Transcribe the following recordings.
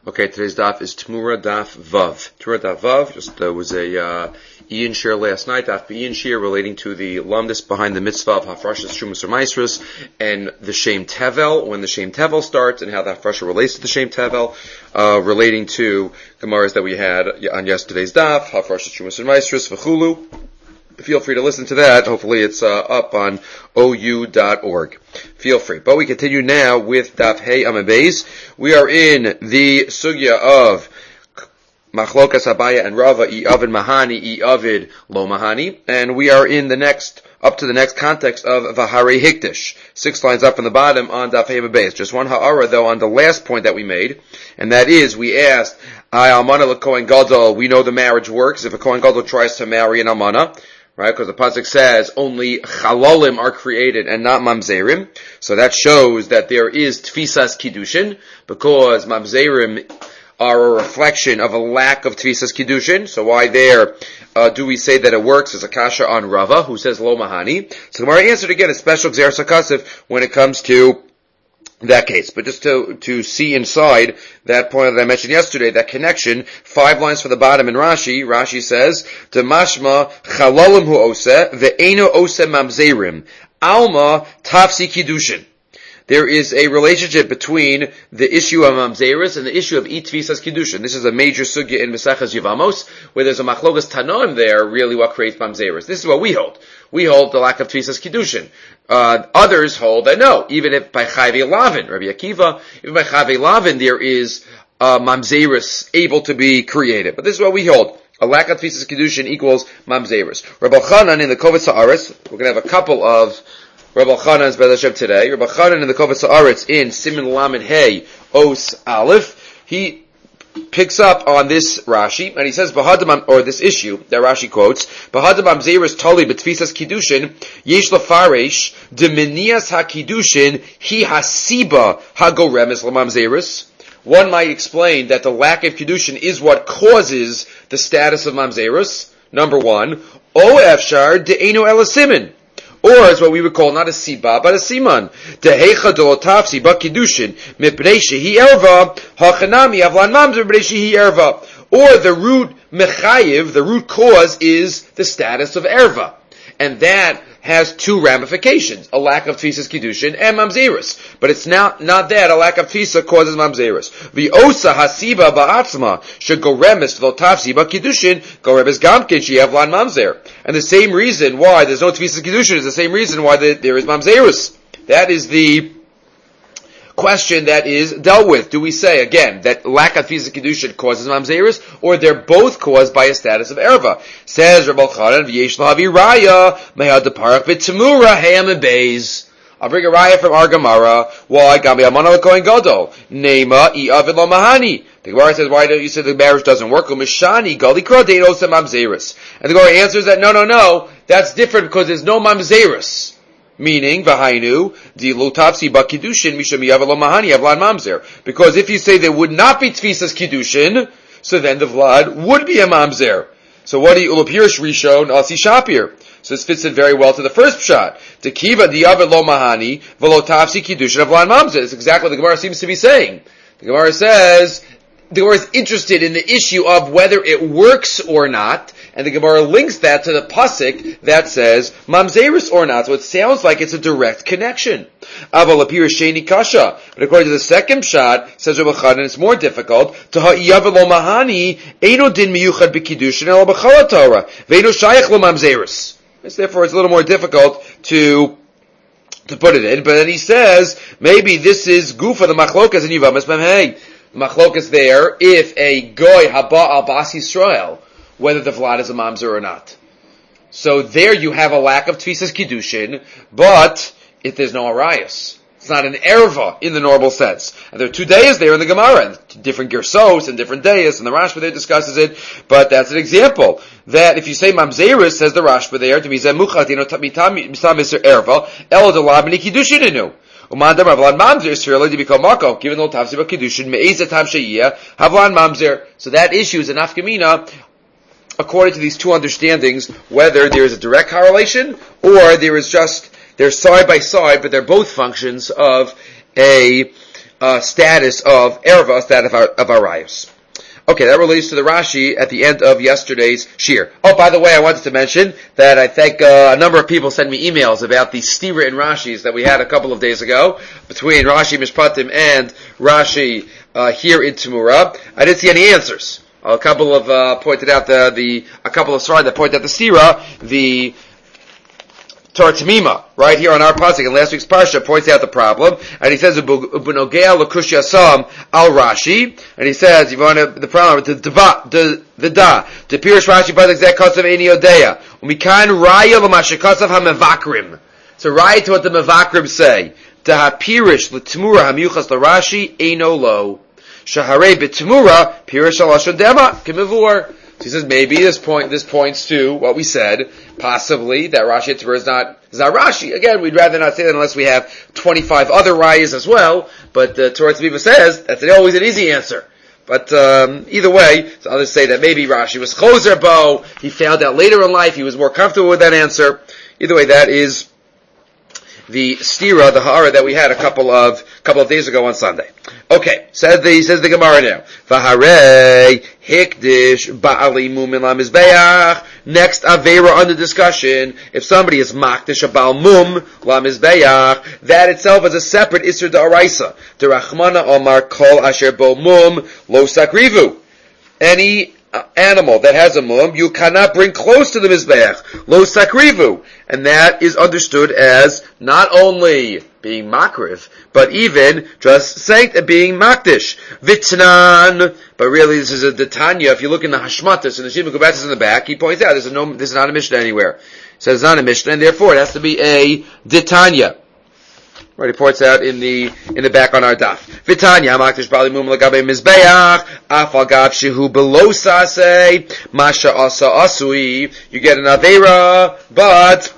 Okay, today's daf is Tmura Daf Vav. Tmura Daf Vav, just was a Ian Shir last night, Daf Ian Shir relating to the lumdus behind the mitzvah of Hafrashas Shumas or Maisrus and the Shem Tevel, when the Shem Tevel starts and how the Hafrasha relates to the Shem Tevel, relating to Gemaras that we had on yesterday's daf, Hafrashas Shumas or Maisrus, V'chulu. Feel free to listen to that. Hopefully it's up on ou.org. Feel free. But we continue now with Daf Hey Amud Beis. We are in the sugya of Machlokas Abaya and Rava, I'Avid Mahani, I'Avid Lo Mahani. And we are in up to the next context of Vahare Hikdish. 6 lines up from the bottom on Daf Hey Amud Beis. Just one ha'ara though on the last point that we made. And that is, we asked, Almana l'Kohen Gadol, we know the marriage works. If a Kohen Gadol tries to marry an Almana, right? Because the pasuk says only chalalim are created and not mamzerim. So that shows that there is tfisas kiddushin, because mamzerim are a reflection of a lack of tfisas kiddushin. So why there do we say that it works? As a kasha on Rava, who says lo mahani. So Gemara answered again a special gzeras hakasif when it comes to that case. But just to see inside that point that I mentioned yesterday, that connection, 5 lines from the bottom in Rashi says, Demashma chalalim hu oseh, ve'eno oseh mamzerim, alma tafsi kiddushin. There is a relationship between the issue of mamzeris and the issue of itvisas kiddushin. This is a major sugya in Mesachas Yevamos, where there's a machlokas tanoim there, really what creates mamzeris. This is what we hold. We hold the lack of tvisas kiddushin. Others hold that no, even if by Chayvei Lavin, Rabbi Akiva, even by Chayvei Lavin there is mamzeris able to be created. But this is what we hold. A lack of tvisas kiddushin equals mamzeris. Rabbi Chanan in the Kovetz Haaretz, we're going to have a couple of Rabbi Chanan's Be'ez Hashem today. Rabbi Chanan in the Kovetz Haaretz in Siman Lamed Hey Os Aleph, he picks up on this Rashi, and he says, or this issue that Rashi quotes, Bahadam Mamzeris Tali B'Tfisas Kiddushin, Yesh Lafaresh, Deminias HaKiddushin, Hi Hasiba Hagoremes LaMamzeris. One might explain that the lack of Kiddushin is what causes the status of Mamzeris. Number one, O Efshar De'enu Elasimin. Or as what we would call not a siba, but a siman. Dehecha dolotafsi bakidushin mipnei shehi erva hachanami avlan mamzer mipnei shehi erva. Or the root mechayiv, the root cause is the status of erva, and that has 2 ramifications: a lack of tfisas kiddushin and mamzeris. But it's not that a lack of tfisa causes mamzeris. V'osa hasiba ba'atzma shegoremes lotafsi ba'kiddushin goremes gamkin she'evlan mamzer. And the same reason why there's no tfisas kiddushin is the same reason why there is mamzeris. That is the question that is dealt with. Do we say, again, that lack of tfisas kiddushin causes mamzeris, or they're both caused by a status of erva? Says Rabbi Chanan, v'yesh lahavi raya, mehad deparach v'temura hey Amud Beis. I'll bring a raya from our Gemara. Why? Gami amana l'kohen gadol. Nema i'avid lo mahani. The Gemara says, why don't you say the marriage doesn't work? Umishani gali kradein osem mamzeris. And the Gemara answers that, no, that's different because there's no mamzeris. Meaning, v'hainu, di lo tafsi ba'kiddushin misham i'avid lo mahani avlan mamzer. Because if you say there would not be tfisas kiddushin, so then the vlad would be a mamzer. So what do you, ulapirish rishon asi shapir? So this fits in very well to the first pshat. Tekiva di'avid lo mahani v'lo tafsi kiddushin avlan mamzer. That's exactly what the Gemara seems to be saying. The Gemara says, the Gemara is interested in the issue of whether it works or not, and the Gemara links that to the pasuk that says mamzeris or not. So it sounds like it's a direct connection. Aval apir sheni kasha, but according to the second shot, says Rabbi Chanan, it's more difficult. To ha'iyaved lo mahani eino din miyuchad b'kiddushin el b'chol Torah ve'eino shayach lo mamzeris. Therefore, it's a little more difficult to put it in. But then he says maybe this is gufa the machlokas in Yevamos Memhei. Machlokas there, if a goy haba al bas Yisrael, whether the vlad is a mamzer or not. So there you have a lack of tfisas kiddushin, but if there's no arayos, it's not an erva in the normal sense. And there are 2 dayas there in the Gemara, different gersos and different dayas, and the Rashba there discusses it, but that's an example. That if you say mamzeris, says the Rashba there, to be zemuchat, misam erva, el delabini kiddushininu. Umandam Havlan Mamzer Israel to become Mako, given the Tavsi Kiddushin, Me'ezatam Sheyiyah, Havlan Mamzer. So that issue is an afkamina, according to these 2 understandings, whether there is a direct correlation, or they're side by side, but they're both functions of a status of erva, status of arayos. Okay, that relates to the Rashi at the end of yesterday's shir. Oh, by the way, I wanted to mention that I think a number of people sent me emails about the stira in Rashis that we had a couple of days ago between Rashi Mishpatim and Rashi here in Tamura. I didn't see any answers. A couple of pointed out a couple of slides that pointed out the stira, the Torah Tamima, right here on our pasuk in last week's parsha, points out the problem, and he says "Ubnogea l'kush yasam al Rashi," and he says, "You want the problem to Pirish Rashi pasuk zeh kasav eini odeya umikan raya l'mashikasav hamevakrim." So raya to what the mevakrim say. Da Pirish l'tmura hamyuchas l'Rashi eino lo shaharei b'tmura Pirish alashon dema k'mevur. So he says maybe this points to what we said, possibly that Rashi Tzibur is not Rashi. Again, we'd rather not say that unless we have 25 other rayas as well. But Torah Tzibur says that's always an easy answer. But either way, so others say that maybe Rashi was choser bo. He found out later in life he was more comfortable with that answer. Either way, that is the stira, the ha'ara that we had a couple of days ago on Sunday. Okay, says the Gemara now. V'harei hikdish ba'ali mum la mizbeach. Next avera under discussion. If somebody is makdish a ba'al mum la mizbeach, that itself is a separate isur da'araisa. The Rachmana Omar kol asher bo mum lo sakrivu. Any animal that has a mum, you cannot bring close to the mizbeach. Lo sakrivu. And that is understood as not only being makriv, but even just being makdish. Vitnan. But really this is a detanya. If you look in the Hashmatas, and the Shimon Kubatis in the back, he points out this is not a Mishnah anywhere. He says it's not a Mishnah, and therefore it has to be a detanya. Right, he points out in the back on our daf. Vitanya makdish bali mum lagabe mizbeach afal gav shehu below sase masha asa asui. You get an avera, but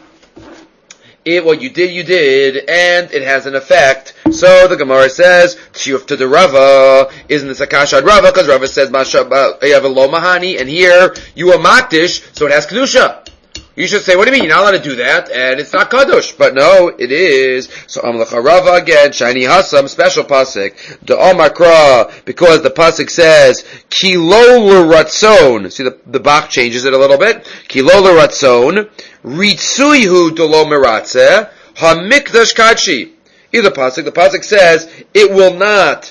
what you did, and it has an effect. So the Gemara says, Tshuf to the Rava, isn't this a kasha ad Rava? Because Rava says, Masha, you have a lo mahani, and here, you are makdish, so it has kedusha. You should say, what do you mean? You're not allowed to do that, and it's not kadosh. But no, it is. So Amlecha Rava again, Shani Hasam, special pasuk, the Omar Kra, because the pasuk says, Kilo l'ratzon. See, the Bach changes it a little bit. Kilo l'ratzon, Ritsuihu delo meratze, hamikdash kadshi. Either pasuk, the pasuk says, it will not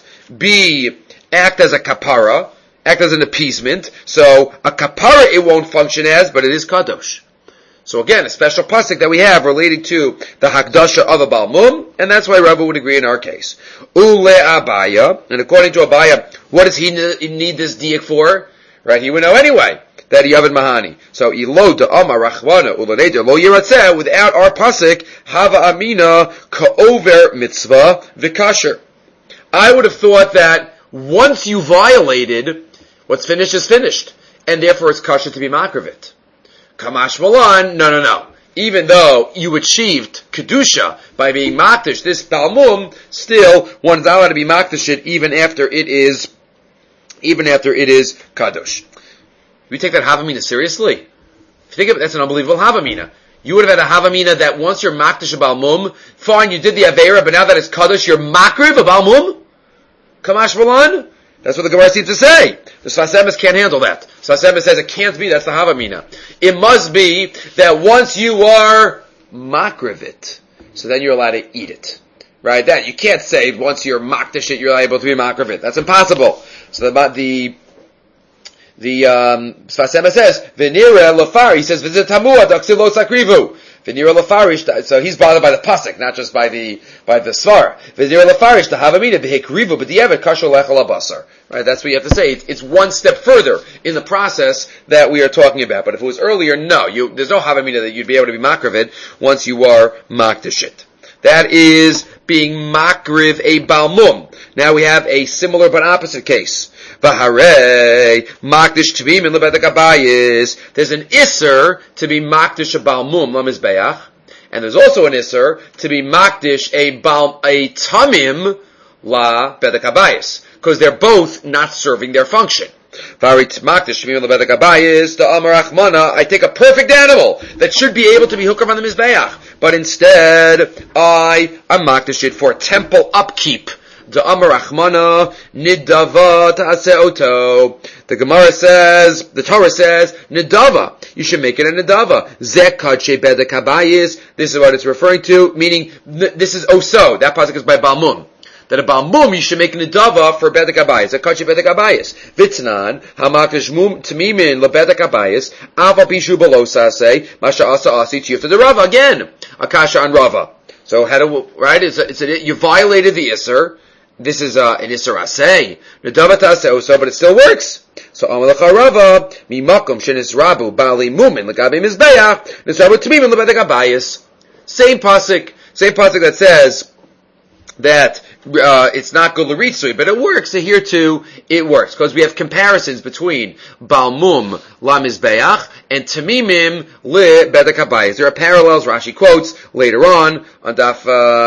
act as a kapara, act as an appeasement. So, a kapara it won't function as, but it is kadosh. So again, a special pasuk that we have relating to the hakdasha of a balmum, and that's why Rava would agree in our case. Ule Abaya, and according to Abaya, what does he need this diak for? Right, he would know anyway that he yavid mahani. So ilo da amar rachvana ulaneder lo yiratzeh, without our pasuk hava amina ka'over mitzvah v'kasher. I would have thought that once you violated, what's finished is finished, and therefore it's kasher to be makravit. Kamash Malan, no. Even though you achieved Kedusha by being Makdish, this Talmum, still, one is allowed to be Makdish it even after it is Kadosh. We take that Havamina seriously? If you think of it, that's an unbelievable Havamina. You would have had a Havamina that once you're Makdish a Balmum, fine, you did the Aveira, but now that it's Kadosh, you're Makriv a Balmum? Kamash Malan? That's what the Gemara seems to say. The Sfas Emes can't handle that. Sfas Emes says it can't be, that's the Havamina. It must be that once you are makrivit, so then you're allowed to eat it. Right? That you can't say once you're makdish it, you're able to be makrivit. That's impossible. So the Sfas Emes says, V'nira lofari, he says, V'zitamua daksi lo sakrivu. V'nira lefarish, so he's bothered by the pasuk, not just by the svara. V'nira lefarish, the havamina, v'hikrivu, b'di'evet kasher lechel abasar. Right, that's what you have to say. It's one step further in the process that we are talking about. But if it was earlier, no, there's no havamina that you'd be able to be makrivid once you are makdishit. That is being makriv a balmum. Now we have a similar but opposite case. V'harei makdish tvim in lebedek abayis. There's an isser to be makdish a balmum lamizbeach, and there's also an isser to be makdish a tamim la bedek abayis, because they're both not serving their function. I take a perfect animal that should be able to be hooked up on the mizbeach, but instead I'm makdish it for temple upkeep. Da'amar Achmana nidava ta'aseoto. The Gemara says, the Torah says, nidava. You should make it a nidava. Zekache bedek habayis. This is what it's referring to, meaning this is oso. That pasuk is by Balmum. That a Balmum you should make a nidava for bedek habayis. Zekache bedek habayis. Vitnan hamakish mum tamimin lebedek habayis. Aval pishu belosase masha asa asi chiyufta de Rava again. Akasha on Rava. So how do right? You violated the Isser. This is an Isser Aseh. Nidava ta'aseh oso, but it still works. So Amalacha Rava mimakom shenisrabu bali mumin legabe mizbeach nisrabu tamimin lebedek habayis. Same pasuk that says that it's not good l'ritzui, but it works. So here too, it works because we have comparisons between balmum la mizbeach and tamimim le bedek habayis. There are parallels. Rashi quotes later on Daf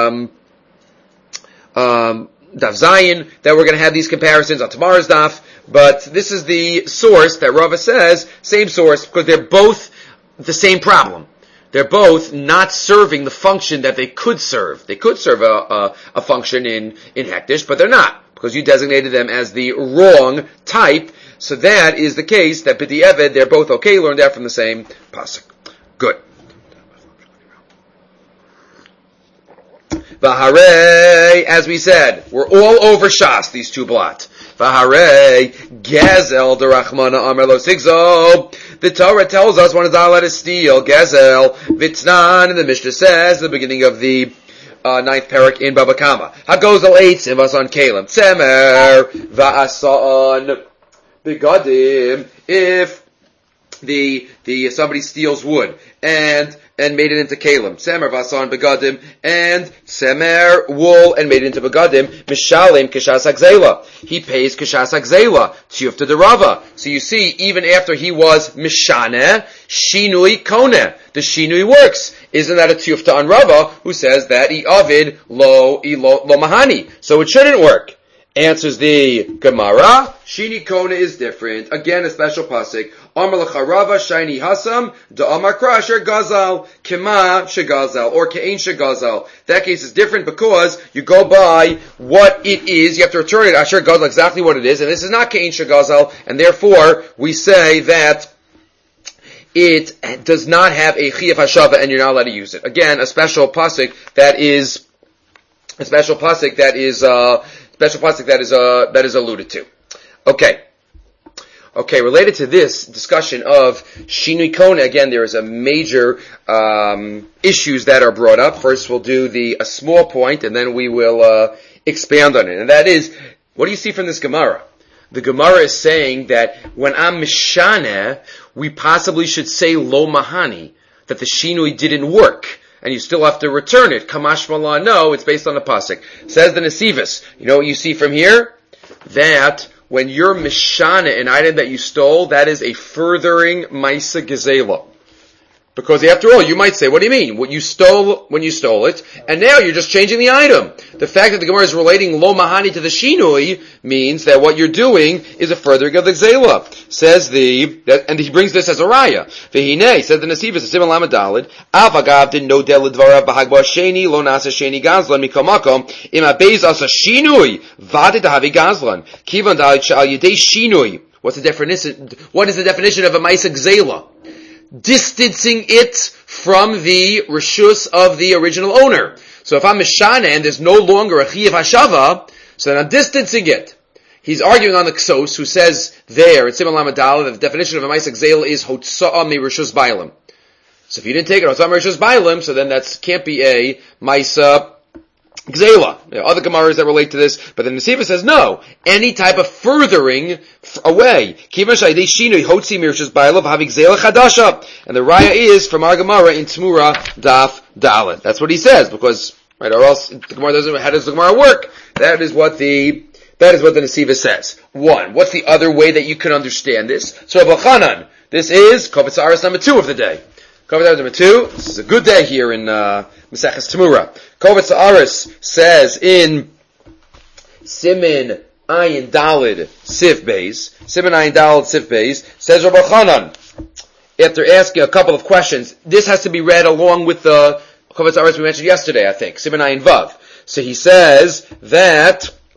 Zayin that we're going to have these comparisons on tomorrow's Daf. But this is the source that Rava says, same source, because they're both the same problem. They're both not serving the function that they could serve. They could serve a function in Hektish, but they're not, because you designated them as the wrong type. So that is the case that B'di'eved, they're both okay, learned that from the same pasuk. Good. V'harei, as we said, we're all over Shas, these two blot. V'harei, Gezel derachmana amar lo sigzo. The Torah tells us one is not allowed to steal. Gezel, Vitnan, and the Mishnah says, the beginning of the ninth parak in Baba Kama. Hagozel eitz and vasan kalim. Tzemer, va'asan, begadim. If somebody steals wood and made it into kalim, semer vasan begadim, and semer wool and made it into begadim, mishalim kishas agzela. He pays kishas agzela, tiyufta de Rava. So you see, even after he was mishane, shinui kone, the shinui works. Isn't that a tiyufta on Rava, who says that avid lo mahani? So it shouldn't work. Answers the Gemara, Shini Kona is different. Again, a special pasuk. Amar lecha Rava, Shini Hasam, Da Amar Krasher Gazal, Kema Shegazal, or Ke'en Shegazal. That case is different because you go by what it is. You have to return it, Asher Gazal, exactly what it is. And this is not Ke'en Shegazal, and therefore we say that it does not have a Chiyuv Hashava, and you're not allowed to use it. Again, a special pasuk that is alluded to. Okay, related to this discussion of Shinui Kona, again, there is a major issues that are brought up. First, we'll do a small point, and then we will expand on it. And that is, what do you see from this Gemara? The Gemara is saying that when I'm Mishane, we possibly should say Lo Mahani, that the Shinui didn't work. And you still have to return it. Kamash Malah, no, it's based on the pasuk. Says the Nesivus. You know what you see from here? That when you're mishana an item that you stole, that is a furthering Maisa Gezela. Because after all, you might say, what do you mean? What you stole when you stole it, and now you're just changing the item. The fact that the Gemara is relating Lo Mahani to the Shinui means that what you're doing is a furthering of the Gzela. Says and he brings this as a raya. Vehine, says the Nesivus, a Simon Lamadalid, Avagav didn't know Delid Dvarav Bahagba Sheni, Lo Nasa Sheni Gazlan, Mikomakom, Ima Bez Asa Shinui, Vadit Havi Gazlan, Kivan Dalit Shal Yedei Shinui. What is the definition of a Maisa Gzela? Distancing it from the reshus of the original owner. So if I'm mishana and there's no longer a chiyuv hashava, so then I'm distancing it. He's arguing on the Ksos, who says there, it's Simon Lamadal, that the definition of a Maisa Gzela is Hotza'ah mi reshus bailim. So if you didn't take it, Hotza'ah mi reshus bailim, so then that can't be a Maisa Gzela. There are other Gemaras that relate to this, but the Nesiva says no. Any type of furthering away. And the Raya is from our Gemara in Tmura Daf Dalet. That's what he says, because, right, or else the Gemara doesn't, how does the Gemara work? That is what the Nesiva says. One, what's the other way that you can understand this? So Rabbi Chanan, this is Kovetz Aris number 2 of the day. Kovetz Aris number 2, this is a good day here in Maseches Tmura. Kovetz Aris says in Simin Ayin Dalid Sif Beis, says Rabbi Chanan, after asking a couple of questions, this has to be read along with the Kovetz Aris we mentioned yesterday, I think, Simin Ayin Vav. So he says that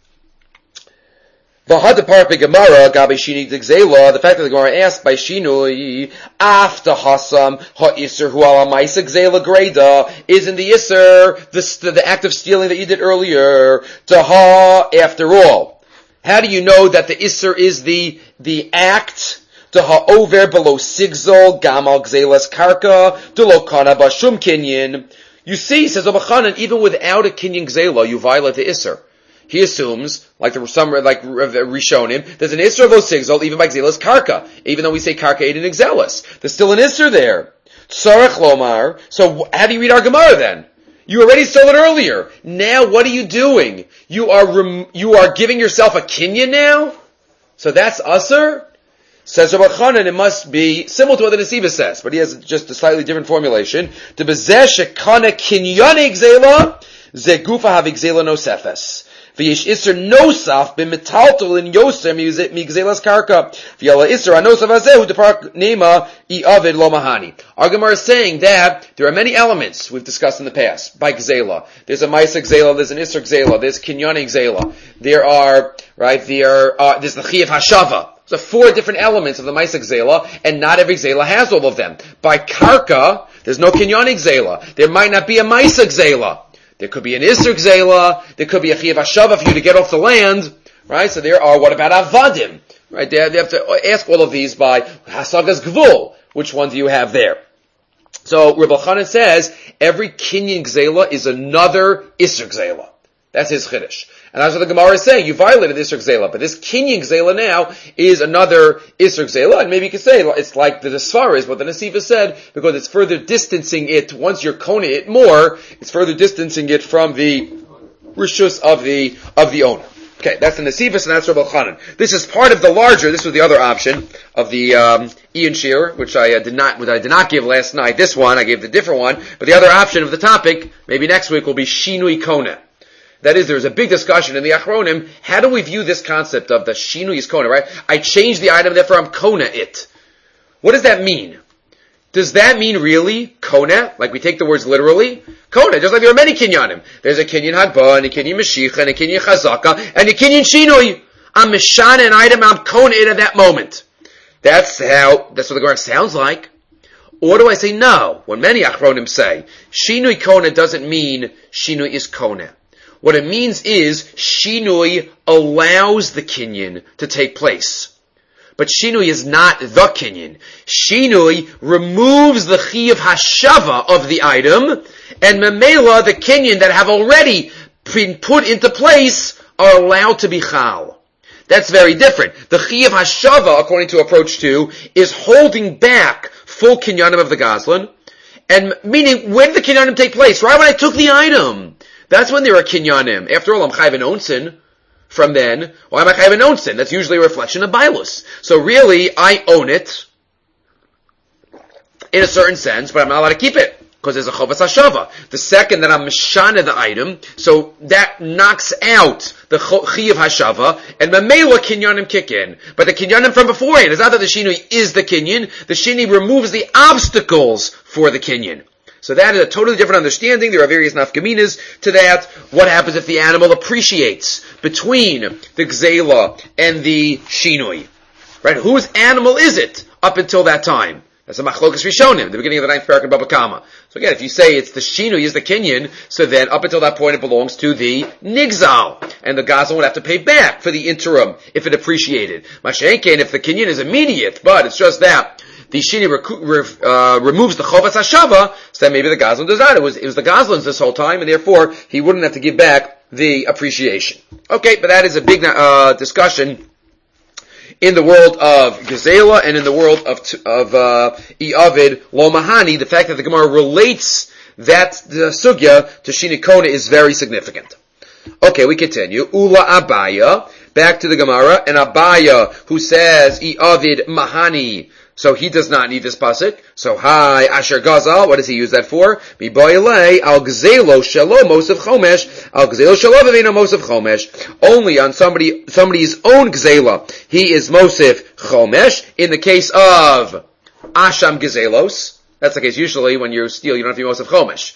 V'hadapar Gemara gabe shini d'gzela. The fact that the Gemara asked by shinui after hasam ha'isur hu ala ma'isa gzela greda isn't the isur the act of stealing that you did earlier. Taha after all. How do you know that the isur is the act? Taha over below sigzol gamal gzelas karka delo kana bashum kinyan. You see, says Obachanan, even without a kinyan gzela, you violate the isur. He assumes, like Rishonim, there's an Isser of Osigzol, even by Gzelas Karka. Even though we say Karka ate an Gzelas. There's still an Isser there. Tzarech Lomar. So how do you read our Gemara then? You already stole it earlier. Now what are you doing? You are giving yourself a kinyan now? So that's Usser? Says Rabbi Chanan, it must be similar to what the Nesiva says, but he has just a slightly different formulation. The Bezesh Kana Kinyane Gzela, Zegufa Havi Gzela Nosefes. V'yesh iser nosaf b'metaltel in yosem migzelas karka. V'yala iser anosaf hazehu depar nema i'avid lo mahani. Our Gemara is saying that there are many elements we've discussed in the past by gzela. There's a ma'isa gzela, there's an iser gzela, there's kinyani gzela. There's the chi of hashava. So 4 different elements of the ma'isa gzela, and not every gzela has all of them. By karka, there's no kinyani gzela. There might not be a ma'isa gzela. There could be an Isser Gzela, there could be a Chiyav Hashava for you to get off the land, right? So there are, what about Avadim? Right? They have to ask all of these by Hasagas Gvul. Which one do you have there? So Reb Elchanan says, every Kinyan Gzela is another Isser Gzela. That's his Chiddush. And that's what the Gemara is saying. You violated Isser Gzela, but this Kinyan Gzela now is another Isser Gzela, and maybe you could say it's like the Sfar is what the Nesiva said, because it's further distancing it, once you're koning it more, it's further distancing it from the Rishus of the owner. Okay, that's the Nesiva, and that's Reb Elchanan. This is part of the larger, this was the other option of the Ian Shearer, which I did not give last night. This one, I gave the different one, but the other option of the topic, maybe next week, will be Shinui Kona. That is, there's a big discussion in the Achronim. How do we view this concept of the Shinui is Kona, right? I changed the item, therefore I'm Kona it. What does that mean? Does that mean really Kona? Like we take the words literally? Kona, just like there are many Kinyanim. There's a Kinyan Hadba, and a Kinyan Mashiach, and a Kinyan Chazaka, and a Kinyan Shinui. I'm Mishana an item, I'm Kona it at that moment. That's what the Gemara sounds like. Or do I say no? When many Achronim say, Shinui Kona doesn't mean Shinui is Kona. What it means is, Shinui allows the Kinyan to take place. But Shinui is not the Kinyan. Shinui removes the Chi of Hashava of the item, and Memela, the Kinyan that have already been put into place, are allowed to be Chal. That's very different. The Chi of Hashava, according to approach 2, is holding back full Kinyanim of the Gazlan, and meaning, when did the Kinyanim take place? Right when I took the item. That's when there are kinyanim. After all, I'm chayv an onsin. From then, why am I chayv an onsin? That's usually a reflection of bailus. So really, I own it in a certain sense, but I'm not allowed to keep it because there's a chovas hashava. The second that I'm mishana the item, so that knocks out the chi of hashava, and mamela kinyanim kick in. But the kinyanim from beforehand, it's not that the shinui is the kinyan. The shinui removes the obstacles for the kinyan. So that is a totally different understanding. There are various nafkaminas to that. What happens if the animal appreciates between the gzela and the shinui? Right? Whose animal is it up until that time? That's a machlokas rishonim, the beginning of the 9th parak in Baba Kama. So again, if you say it's the shinui is the kinyan, so then up until that point it belongs to the nigzal. And the gazal would have to pay back for the interim if it appreciated. Mashenkein, if the kinyan is immediate, but it's just that the Shini removes the Chovas Hashava, so then maybe the Gazlan does not. It was the Gazlan's this whole time, and therefore he wouldn't have to give back the appreciation. Okay, but that is a big discussion in the world of Gezela and in the world of I'avid Lo Mahani. The fact that the Gemara relates that the Sugya to Shini Kona is very significant. Okay, we continue. Ula Abaya, back to the Gemara, and Abaya, who says I'avid Mahani, so he does not need this pasuk. So hi, Asher Gazal, what does he use that for? Miboyle al gzelo shelo mosef chomesh, al gzelo shelo v'vino mosef chomesh. Only on somebody's own gzela, he is mosef chomesh. In the case of Asham gzelos, that's the case usually when you steal, you don't have to be mosef chomesh.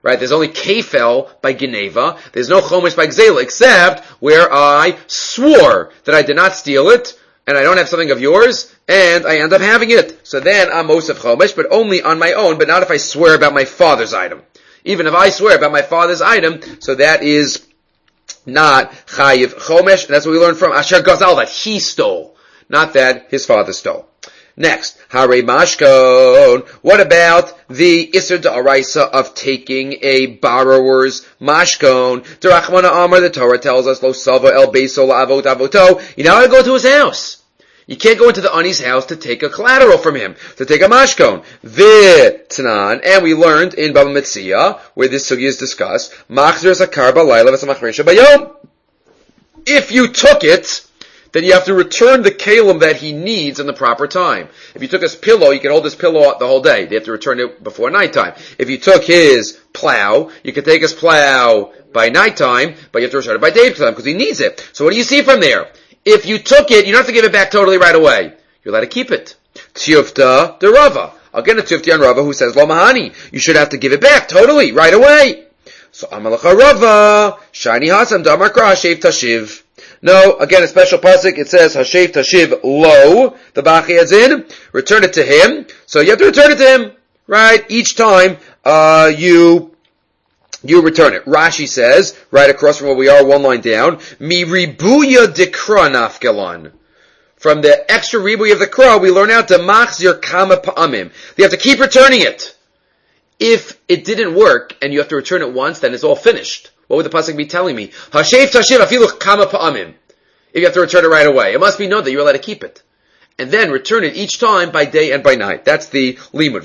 Right? There's only kefel by Geneva. There's no chomesh by Gzela, except where I swore that I did not steal it, and I don't have something of yours, and I end up having it. So then I'm Mosef chomesh, but only on my own, but not if I swear about my father's item. Even if I swear about my father's item, so that is not chayiv chomesh, and that's what we learned from Asher Gazal, that he stole, not that his father stole. Next, Hare Mashkon. What about the Isser Da'araisa of taking a borrower's Mashkon? Derachmana Amar, the Torah tells us, Lo Sava El Beiso La'avot Avoto. You're not going to go to his house. You can't go into the Ani's house to take a collateral from him, to take a Mashkon. V'Tanan, and we learned in Baba Metzia, where this sugi is discussed, Machzer Zakar Ba'layla V'Samachresha Bayom. If you took it, then you have to return the kalim that he needs in the proper time. If you took his pillow, you can hold his pillow the whole day. You have to return it before nighttime. If you took his plow, you can take his plow by nighttime, but you have to return it by daytime because he needs it. So what do you see from there? If you took it, you don't have to give it back totally right away. You're allowed to keep it. Tiyufta de Rava. Again, a Tiyufti on Rava who says, Lo Mahani, you should have to give it back totally, right away. So Amalacha Rava, Shani Hasam Damar Kra Hashev Tashiv. No, again, a special pasuk, it says, Hashev Tashiv Lo, the Bachi adds in, return it to him. So you have to return it to him, right? Each time, you return it. Rashi says, right across from where we are, one line down, Mi ribuya dekra nafgalan. From the extra ribuy of the kra, we learn out the machzir kama pa'amim. You have to keep returning it. If it didn't work, and you have to return it once, then it's all finished. What would the pasuk be telling me? Hashev tashiv afilu kama pa'amim. If you have to return it right away. It must be known that you're allowed to keep it. And then return it each time by day and by night. That's the limud.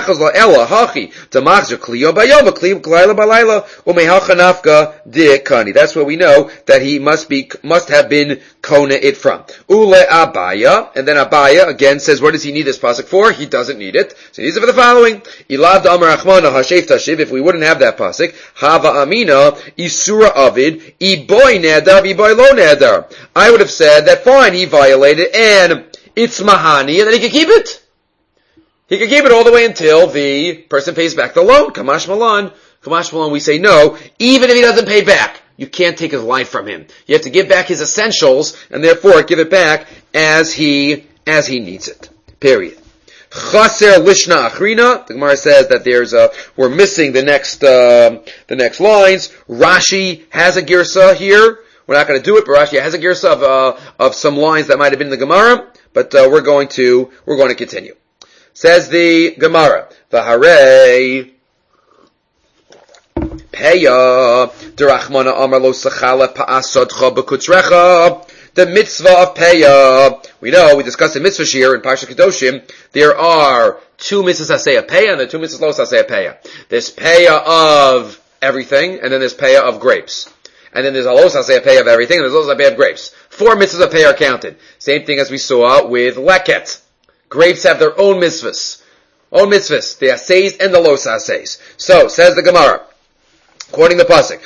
That's where we know that he must have been kona it from. Ule Abaya, and then Abaya again says, what does he need this pasuk for? He doesn't need it. So he needs it for the following. If we wouldn't have that pasuk, Hava Amina, Isura Avid, Iboy Nedar, Iboy Lo Nedar. I would have said that fine, he violated, and it's mahani, and then he can keep it. He can keep it all the way until the person pays back the loan. Kamash Malan. Kamash Malan, we say no. Even if he doesn't pay back, you can't take his life from him. You have to give back his essentials, and therefore give it back as he needs it. Period. Chaser lishna achrina. The Gemara says that we're missing the next lines. Rashi has a girsa here. We're not going to do it, but Rashi has a girsa of some lines that might have been in the Gemara. But we're going to continue. Says the Gemara, V'harei Peya Derachmana Amar Lo Sachala Pa'asodcha B'Kutzrecha. The mitzvah of Peya. We know, we discussed in mitzvah shir in Parsha Kedoshim, there are two mitzvahs Aseh Peya and there are two mitzvahs Lo Aseh Peya. There's Peya of everything, and then there's Peya of grapes. And then there's a los aseh pay of everything, and there's los aseh of grapes. 4 mitzvahs of pay are counted. Same thing as we saw with leket. Grapes have their own mitzvahs. Own mitzvahs. The aseis and the los aseis. So, says the Gemara, according to the pasuk,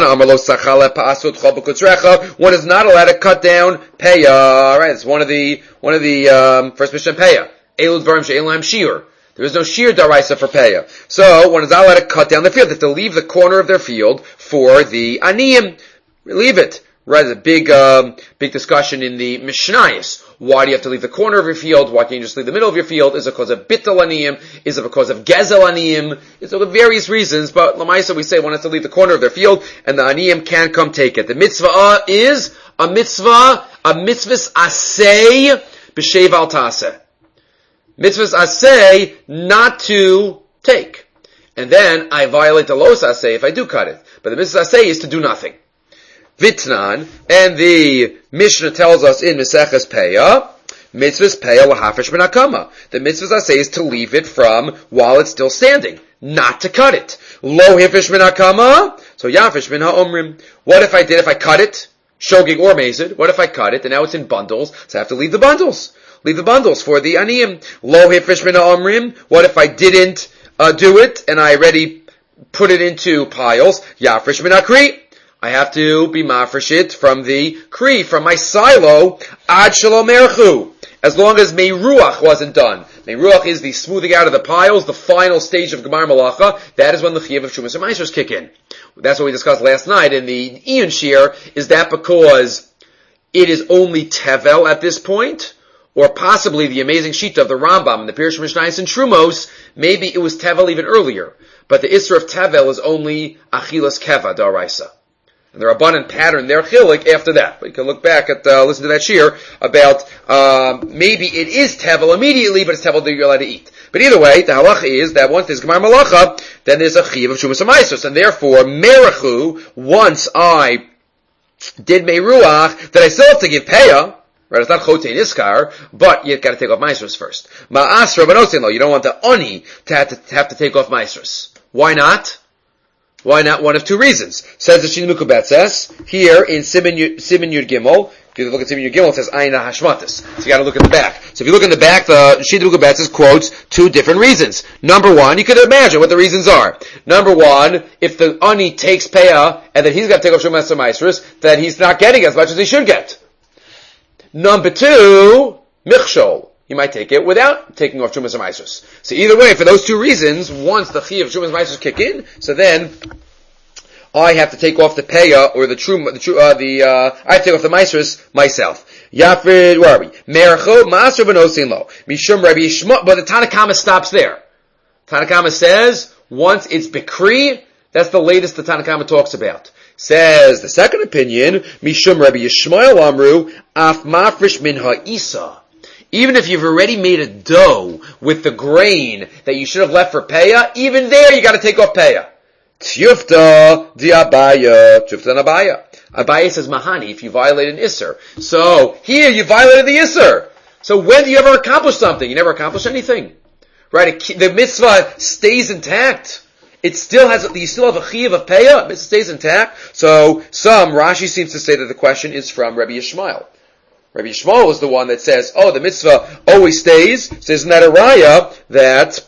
one is not allowed to cut down peya. Right, it's one of the first mission peya. Elud varim she'elud lahem shiur. There is no sheer daraisa for peya. So, one is not allowed to cut down the field. They have to leave the corner of their field for the aniyim. Leave it. Right, there's a big discussion in the Mishnayos. Why do you have to leave the corner of your field? Why can't you just leave the middle of your field? Is it because of bittul aniyim? Is it because of gezel aniyim? It's for various reasons, but Lamaisa we say one has to leave the corner of their field, and the aniyim can come take it. The mitzvah is a mitzvahs asay b'shev al taseh. Mitzvahs asay not to take. And then I violate the los asay if I do cut it. But the mitzvah asay is to do nothing. Vitnan, and the Mishnah tells us in Meseches Peya, mitzvahs Peya lahafish min hakama. The mitzvahs asay is to leave it from while it's still standing, not to cut it. Lo hifish min hakama, so yafish min ha'omrim. What if I cut it, shogig or mazid, what if I cut it, and now it's in bundles, so I have to leave the bundles. Leave the bundles for the aniyim. Lo hifish min ha'omrim, what if I didn't do it, and I already put it into piles, yafish min hakri. I have to be mafresh it from the kri, from my silo, ad shalom erchu. As long as meiruach wasn't done. Meiruach is the smoothing out of the piles, the final stage of Gemar Malacha. That is when the Chiyuv of Trumas or Maasros kick in. That's what we discussed last night in the Iyun Shir. Is that because it is only Tevel at this point? Or possibly the amazing Shita of the Rambam and the Pirush Mishnayos and Trumos, maybe it was Tevel even earlier. But the Isra of Tevel is only Achilas Keva Daraisa. And the Rabbanan pattern their chilik after that. But you can look back at, listen to that shir about, maybe it is Tevel immediately, but it's Tevel that you're allowed to eat. But either way, the halacha is that once there's Gemar Malacha, then there's a Chiyuv of Trumas HaMaisos. And therefore, Merachu, once I did Meiruach, that I still have to give Peah. Right, it's not Chotein Iskar, but you've got to take off Maasros first. Ma'as Rabbanon lo, you don't want the Oni to have to take off Maasros. Why not? Why not? One of two reasons. Says the Shin Mukubetzes, here in Siman Yud Gimel, if you look at Siman Yud Gimel, it says Aina Hashmatis. So you gotta look at the back. So if you look in the back, the Shin Mukubetzes quotes two different reasons. Number one, you could imagine what the reasons are. Number one, if the Ani takes Peah, and then he's got to take off Shumas Maasros, then he's not getting as much as he should get. Number two, Michshol. You might take it without taking off Trumas HaMaisos. So either way, for those two reasons, once the Chiyuv of Trumas HaMaisos kick in, so then I have to take off the Peah or I have to take off the Maasros myself. Yafrid, where are we? Meracho, Maasro Benosin Lo. Mishum Rabbi Yishmael, but the Tanakama stops there. Tanakama says, once it's Bikri, that's the latest the Tanakama talks about. Says the second opinion, Mishum Rabbi Yishmael Amru, Af Mafresh Min Ha'isa. Even if you've already made a dough with the grain that you should have left for Peah, even there you gotta take off Peah. Tiyufta di Abaya, Tiyufta Nabaya. Abaya says Mahani, if you violate an Isser. So, here you violated the Isser. So when do you ever accomplish something? You never accomplish anything. Right? The mitzvah stays intact. You still have a chiyuv of Peah, it stays intact. So, Rashi seems to say that the question is from Rabbi Yishmael. Rabbi Yishmael is the one that says, the mitzvah always stays. So isn't that a raya that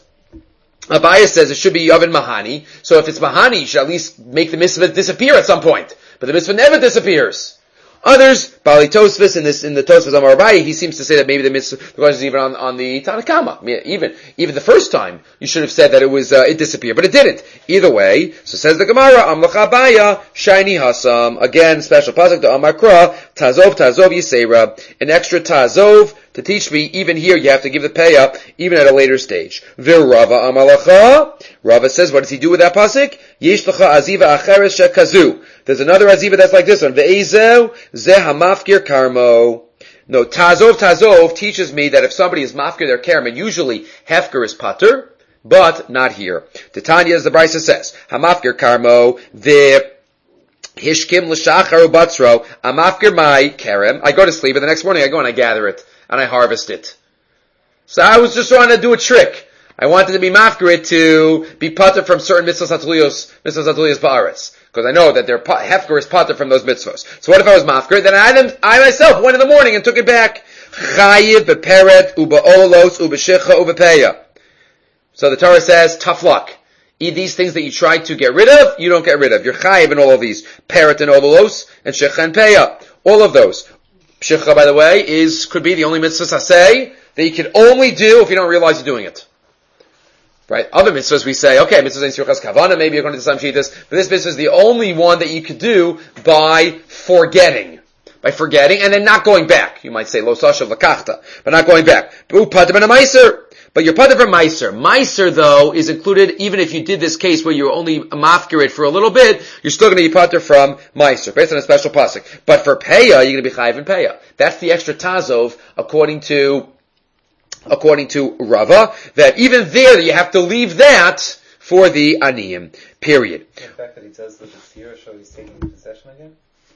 Abaya says it should be Yavin Mahani? So if it's Mahani, you should at least make the mitzvah disappear at some point. But the mitzvah never disappears. Others, Bali Tosfos in the Tosfos Amar Abaye, he seems to say that maybe the question is even on the Tanakama. Even the first time, you should have said that it disappeared, but it didn't. Either way, so says the Gemara, Amlach Abaya, Shiny Hasam, again, special pasuk to Amar Kra, Tazov Yisera, an extra Tazov, to teach me, even here you have to give the Peah, even at a later stage. Vir Rava Amalacha, Rava says, what does he do with that pasuk? Yesh Lacha Aziva Acheres Shekazu. There's another Aziva that's like this one. Ve'ezeu Zeh HaMafkir Karmo. No, Tazov teaches me that if somebody is mafkir their karm, usually Hefker is pater, but not here. Titania, as the Brisa says, HaMafkir Karmo, the Hishkim L'Shachar Ubatzro, HaMafkir my karem. I go to sleep, and the next morning I go and I gather it, and I harvest it. So I was just trying to do a trick. I wanted to be mafkir to be pater from certain mitzvahs hatuliyos ba'aretz. Because I know that their hefker is pater from those mitzvahs. So what if I was mafkir? Then I myself went in the morning and took it back. Chayiv beperet uba'olos uba'shicha ubapeya. So the Torah says, tough luck. Eat these things that you tried to get rid of, you don't get rid of. You're chayiv in all of these. Peret and olos, and shecha and peya. All of those. Shecha, by the way, could be the only mitzvahs asay that you can only do if you don't realize you're doing it. Right? Other mitzvahs we say, okay, mitzvahs in Sirchas Kavana, maybe according to some Shitas, but this mitzvah is the only one that you could do by forgetting. By forgetting, and then not going back. You might say, lo sashav lakachta, but not going back. But you're pater from meiser. Meiser, though, is included, even if you did this case where you're only mafkir it for a little bit, you're still going to be pater from meiser, based on a special pasuk. But for peya, you're going to be chayiv in peya. That's the extra tazov, according to Rava, that even there you have to leave that for the aniyim. Period. The fact that he does the B'tzira show he's taking possession again?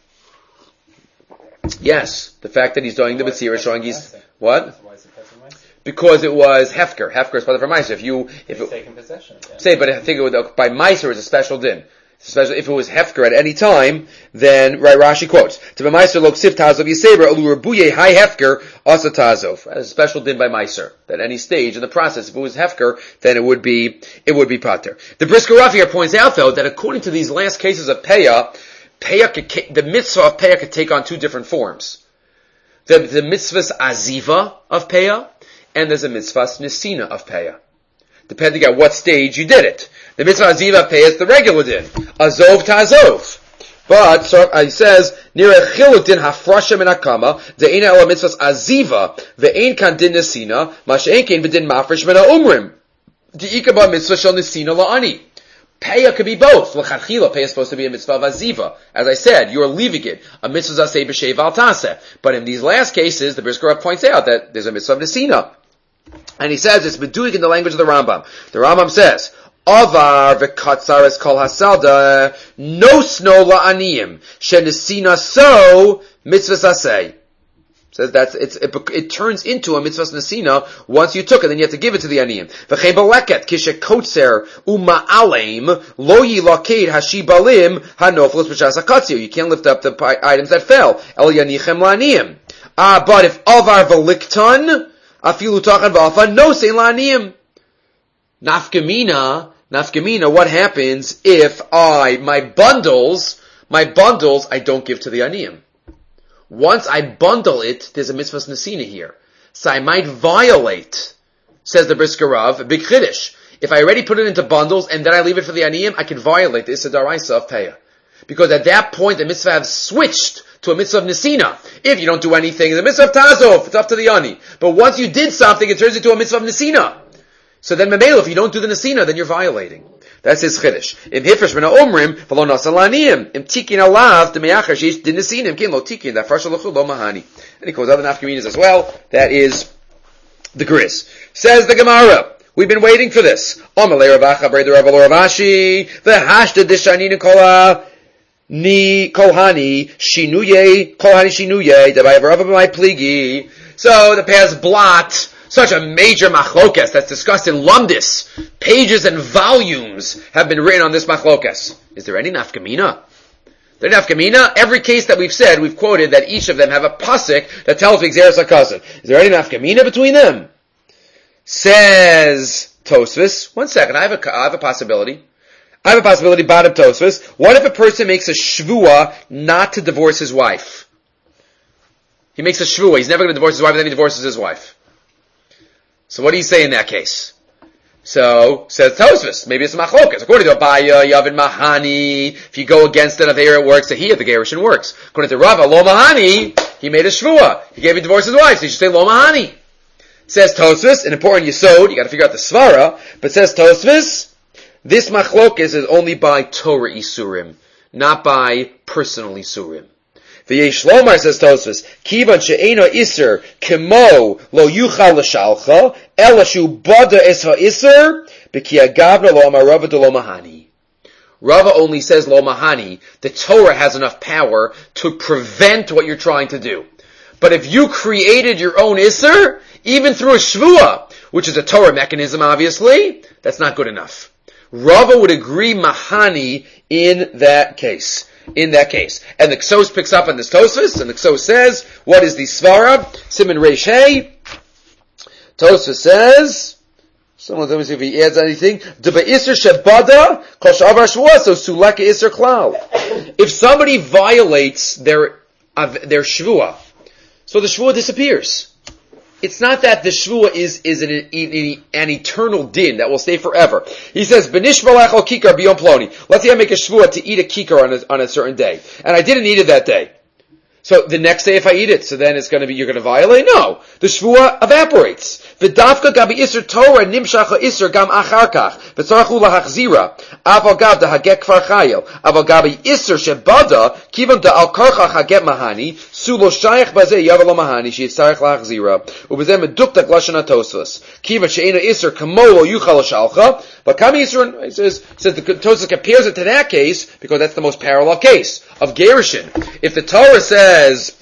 Yes, the fact that he's doing the B'tzira showing he's what? Why is it Pesach? Because it was Hefker. Hefker is part of Meiser. If it's taking possession again. Say, but I think by Meiser is a special din. Especially if it was Hefker at any time, then, right, Rashi quotes, to be Meiser lo ksiv tazov yiseber olu rebuye hai Hefker asa tazov. As a special din by Meiser. That any stage in the process, if it was Hefker, then it would be pater. The Brisker Rav here points out, though, that according to these last cases of Peah, the mitzvah of Peah could take on two different forms. The mitzvah's aziva of Peah, and there's a mitzvahs nesina of peah, depending on what stage you did it. The mitzvah aziva of peah is the regular din, azov to azov. But so he says, "Nira chiluk din hafrasha min hakama de'ena ela mitzvahs aziva ve'ein kan din nesina mash'ein kein v'din mafresh min ha'umrim de'ikaba mitzvah shel nesina la'ani." Peah could be both. L'chadchila, peah is supposed to be a mitzvah of aziva. As I said, you are leaving it. A mitzvah zaseh b'shei val taseh. But in these last cases, the Brisker Rav points out that there's a mitzvah of nesina. And he says it's beduik in the language of the Rambam. The Rambam says, Avar v'katzar es kol hasalda no sno la'aniyim shenesina so mitzvah zaseh. Says it turns into a mitzvah nesina once you took it, then you have to give it to the aniyim. V'chein beleket kishe kotzer uma'aleim lo yilaked hashibalim hanoflos b'shas hakatzir. You can't lift up the items that fell. El yanichem la'aniyim. But if avar v'likton afilu tachan v'alfa no sein la'aniyim. Nafkamina, what happens if my bundles, I don't give to the aniyim? Once I bundle it, there's a mitzvah nesina here. So I might violate, says the Brisker Rav, a big chiddush. If I already put it into bundles and then I leave it for the aniyim, I can violate the Issa D'Oraisa of Peah. Because at that point, the mitzvah has switched to a mitzvah of nesina. If you don't do anything, it's a mitzvah of tazov, it's up to the ani. But once you did something, it turns into a mitzvah of nesina. So then, Mamela, if you don't do the nesina, then you're violating. That's his chiddush. Im hifresh min ha'omrim, v'lo nasa la'aniyim. Im tikin alav, d'me'achar sheish din nesinim, kin lo tikin, that farsha l'chu lo mahani. And he calls other nafkaminas as well. That is the Gris. Says the Gemara, we've been waiting for this. Omalei Ravacha, Breder Rav Ravashi, v'hashta dishanina kola, ni kolhani, shinuye, dabai v'rava b'mai pligi. So the past blot, such a major machlokas that's discussed in Lumdis. Pages and volumes have been written on this machlokas. Is there any nafkamina? There nafkamina? Every case that we've said, we've quoted that each of them have a pasuk that tells me Xeris HaKazan. Is there any nafkamina between them? Says Tosfos. One second, I have a possibility. Bottom Tosfos. What if a person makes a shvua not to divorce his wife? He makes a shvua. He's never going to divorce his wife, and then he divorces his wife. So what do you say in that case? So, says Tosfos, maybe it's a machlokas. According to Abaya, Yavin Mahani, if you go against it, there it works, the Gerushin works. According to Rava, Lo Mahani, he made a shvua. He gave a divorce to his wife, so you should say Lo Mahani. Says Tosfos, an important yesod, you gotta figure out the svara, but says Tosfos, this machlokas is only by Torah Isurim, not by personal Isurim. V'yesh lomar, says Tosfos, kivan she'ena iser kemo lo yuchal l'shalcha ela shu bada es ha'isr b'ki agavna lo amar Rava de lo mahani. Rava only says lo mahani. The Torah has enough power to prevent what you're trying to do. But if you created your own iser, even through a shvua, which is a Torah mechanism obviously, that's not good enough. Rava would agree mahani in that case. And the Ksos picks up on this Tosfos, and the Ksos says, what is the Svara? Siman Reish Hey. Tosfos says, someone let me see if he adds anything. D'ba Isser Shebada, Kol Shavar Shvua, so Sulaka Isser Klal. If somebody violates their Shvua, so the Shvua disappears. It's not that the shvua is an eternal din that will stay forever. He says, "Benish malach al kikar biyom ploni." Let's say I make a shvua to eat a kikar on a certain day, and I didn't eat it that day. So the next day, if I eat it, so then you're going to violate? No, the shvua evaporates. V'dafka gabi iser Torah nimshacha iser gam acharkach v'tzarachu lahachzira aval gab da haget kfar chayil aval gabi iser shebada kivan da al karchach haget mahani sulo shayach bazeh yavalo mahani sheyitzarech lahachzira ubezeh meduktak lashon Tosfos kivan she'ena iser kamolo yuchal shalcha but kami iser says the Tosfos compares it to that case because that's the most parallel case of gerushin. If the Torah says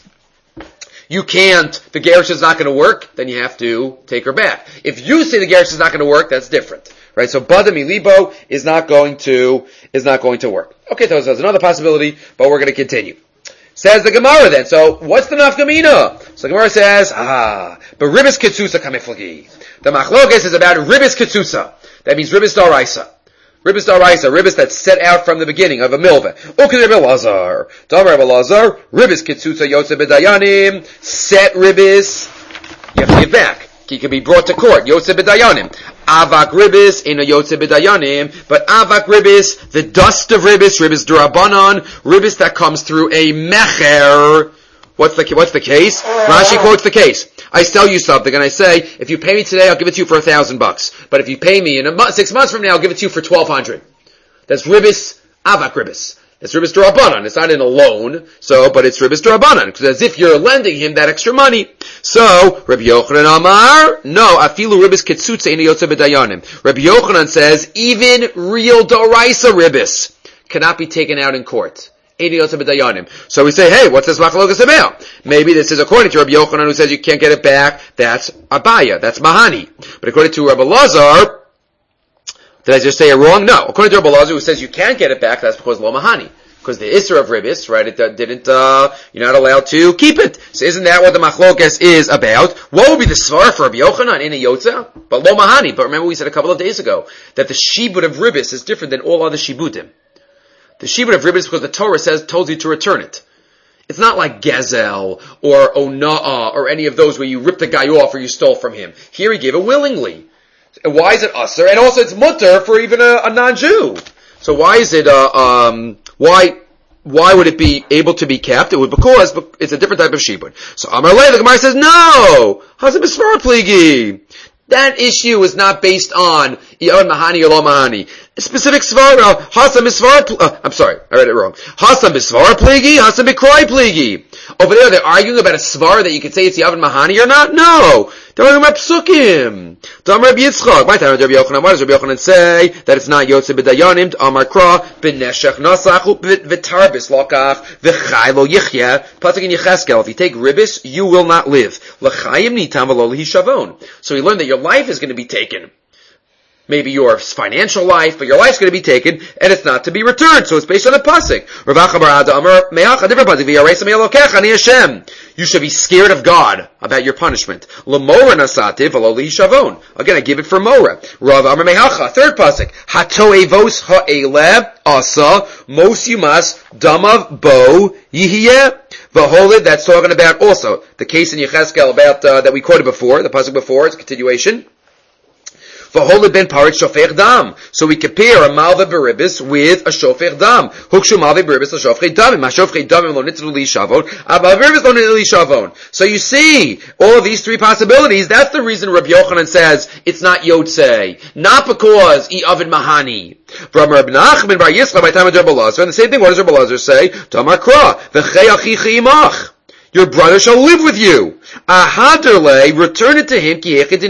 you can't, the Gerush is not going to work, then you have to take her back. If you say the Gerush is not going to work, that's different. Right? So Bada Milibo is not going to work. Okay, so there's another possibility, but we're going to continue. Says the Gemara then, so what's the nafkamina? So the Gemara says, but Ribis Ketsusa Kamiflagi. The Machlokas is about Ribis Ketsusa. That means Ribis D'Oraisa. Ribis D'Oraisa, ribis that's set out from the beginning of a milveh. Ukei Reb Elazar, Damar Reb Elazar, ribis kitzutza yotze b'dayanim, set ribis, you have to give back. He could be brought to court. Yotze b'dayanim. Avak ribis in a yotze b'dayanim, but avak ribis, the dust of ribis durabanan, ribis that comes through a mecher. What's the case? Rashi quotes the case. I sell you something and I say, if you pay me today, I'll give it to you for $1,000. But if you pay me in 6 months from now, I'll give it to you for $1,200. That's ribis, avak ribis. It's ribis durabanan. It's not in a loan, but it's ribis durabanan. Because as if you're lending him that extra money. So, Rabbi Yochanan Amar, no, afilu ribis kitsutze ina yotze b'dayanim. Rabbi Yochanan says, even real doraisa ribis cannot be taken out in court. So we say, hey, what's this machlokas about? Maybe this is according to Rabbi Yochanan who says you can't get it back. That's Abaya. That's Mahani. But according to Rabbi Lazar, did I just say it wrong? No. According to Rabbi Lazar who says you can't get it back, that's because lo Mahani. Because the Isser of Ribis, right, you're not allowed to keep it. So isn't that what the machlokas is about? What would be the svar for Rabbi Yochanan in a yotza? But lo Mahani. But remember we said a couple of days ago that the shibud of Ribis is different than all other shibudim. The shibud of ribis because the Torah tells you to return it. It's not like gezel or ona'ah or any of those where you ripped the guy off or you stole from him. Here he gave it willingly. And why is it usher? And also it's mutter for even a non-Jew. So why is it, why would it be able to be kept? It would because it's a different type of shibud. So Amar Lei, the Gemara says, no! How's it b'svar pligi? That issue is not based on Yod Mahani or Lo Mahani. Specific Svara, Hasam Bisvar, I'm sorry, I read it wrong. Hasam Bisvar Pligi, Hasam Bikroi Pligi. Over there, they're arguing about a Svar that you could say it's Yavin Mahani or not? No! They're arguing about Psukim. Dam Rabbi Yitzchak. My time, Rabbi Yochanan. Why does Rabbi Yochanan say that it's not Yotze B'dayanim, Amar Kra, B'neshech Nasachu, V'tarbis Lokach, V'chai Lo Yichya, Pasuk in Yecheskel. If you take ribis, you will not live. L'chayim nitam v'lo l'hishavon. So we learned that your life is going to be taken. Maybe your financial life, but your life's going to be taken, and it's not to be returned. So it's based on a pasuk. You should be scared of God about your punishment. Again, I give it for Mora. Third pasuk. Hatoevos ha'eleh asa mos yumas damav bo yihiyeh. V'holid, that's talking about also the case in Yecheskel about that we quoted before, the pasuk before. It's a continuation. V'holid ben parit shofech dam. So we compare a malva beribis with a shofech dam. Hukshu malva beribis l'shofech damim. Ha'shofech damim lo nitzru li shavon. Malva beribis lo nitzru li shavon. So you see, all of these three possibilities, that's the reason Rabbi Yochanan says it's not yotzei. Not because I avid mahani. From Rabbi Nachman bar Yisra by time of Rabbi Lazar. And the same thing, what does Rabbi Lazar say? Tamar kra. V'chei achicha imach. Your brother shall live with you. Ahaderle, return it to him,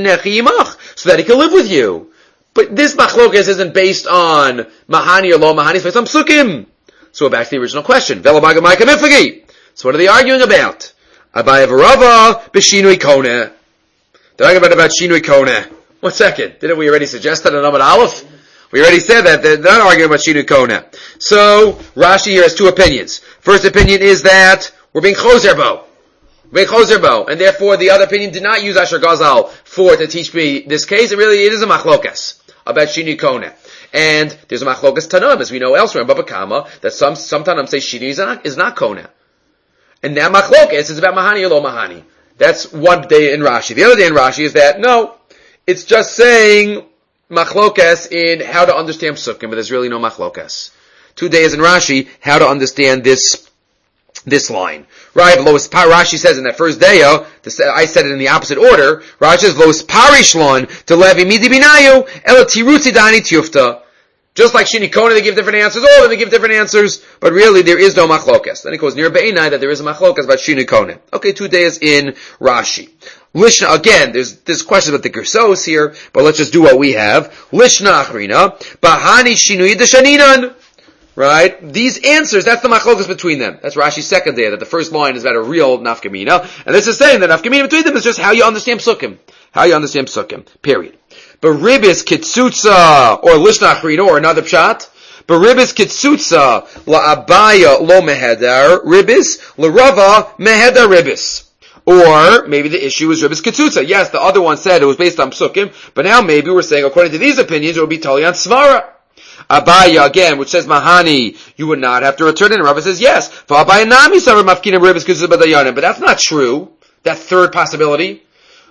so that he can live with you. But this machlokas isn't based on mahani or lo mahani, it's based on psukim. So we're back to the original question. So what are they arguing about? Abaye v'rava b'shinui koneh. They're arguing about shinui koneh. 1 second. Didn't we already suggest that in Amud Aleph? We already said that. They're not arguing about shinui koneh. So Rashi here has two opinions. First opinion is that we're being choser bo. And therefore the other opinion did not use Asher Gazal to teach me this case. It is a machlokas about Shini Koneh. And there's a machlokas Tanam, as we know elsewhere in Baba Kama, that some Tanam say Shini is not Koneh. And that machlokas is about Mahani or Lo Mahani. That's one day in Rashi. The other day in Rashi is that, no, it's just saying machlokas in how to understand Psukim, but there's really no machlokas. 2 days in Rashi, how to understand this line. Right, Rashi says in that first day, I said it in the opposite order. Rashi says, Los parishlon to levi midi binayu, ela tirutzi dani tiyufta. Just like Shini Koneh, they give different answers. All of them, they give different answers. But really, there is no machlokas. Then it goes near Be'enai that there is a machlokas about Shini Koneh. Okay, 2 days in Rashi. Lishna, again, there's questions about the Gersos here, but let's just do what we have. Lishna achrina, bahani shinui d'shaninan. Right? These answers, that's the machlokas between them. That's Rashi's second day, that the first line is about a real nafkamina. And this is saying that nafkamina between them is just how you understand psukim. Period. But ribis kitsutsa, or lishna achrina, or another pshat. But ribis kitsutsa, la abaya lo mehedar ribis, la rava mehedar ribis. Or maybe the issue is ribis kitsutsa. Yes, the other one said it was based on psukim, but now maybe we're saying, according to these opinions, it would be tali on svara. Abaya again, which says mahani, you would not have to return it. And Rava says yes. But that's not true. That third possibility.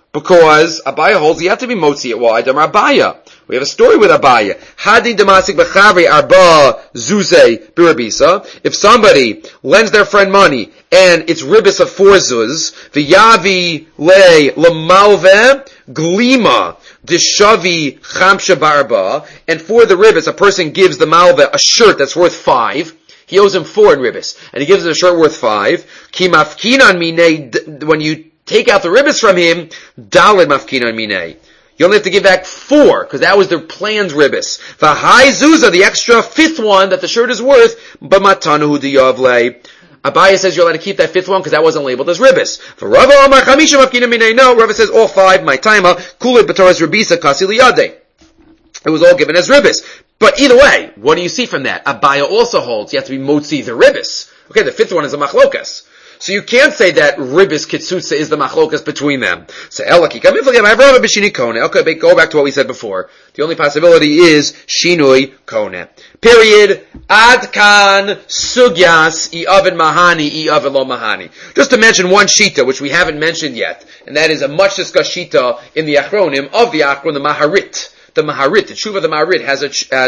Because Abaya holds you have to be motzi it. Why? Abaya. We have a story with Abaya. Hadin demasik b'chavri arba zuze birabisa. If somebody lends their friend money and it's ribis of 4 zuz, v'yavi le l'malve glima dishavi chamsha barba, and for the ribis a person gives the malve a shirt that's worth 5. He owes him 4 in ribis, and he gives him a shirt worth 5. Ki mafkinan minei, when you take out the ribis from him, dalid mafkinan minei. You only have to give back 4, because that was their planned ribis. V'hai zuzah, the extra 5th one that the shirt is worth, b'matanahu diyavle. Abaya says you're allowed to keep that 5th one because that wasn't labeled as ribis. For Rava Omar Chamisha mafkinan minei, no, Rava says all 5, my taima, kulit b'toras ribisa kasi liyadeh. It was all given as ribis. But either way, what do you see from that? Abaya also holds you have to be motzi the ribis. Okay, the 5th one is a machlokas. So you can't say that ribis kitsutsa is the machlokas between them. So elaki come okay, go back to what we said before. The only possibility is shinui kone. Period. Adkan sugyas I oven mahani I oven lo mahani. Just to mention one shita which we haven't mentioned yet, and that is a much discussed shita in the achronim of the achron, the maharit. The Maharit, the Tshuva of the Maharit has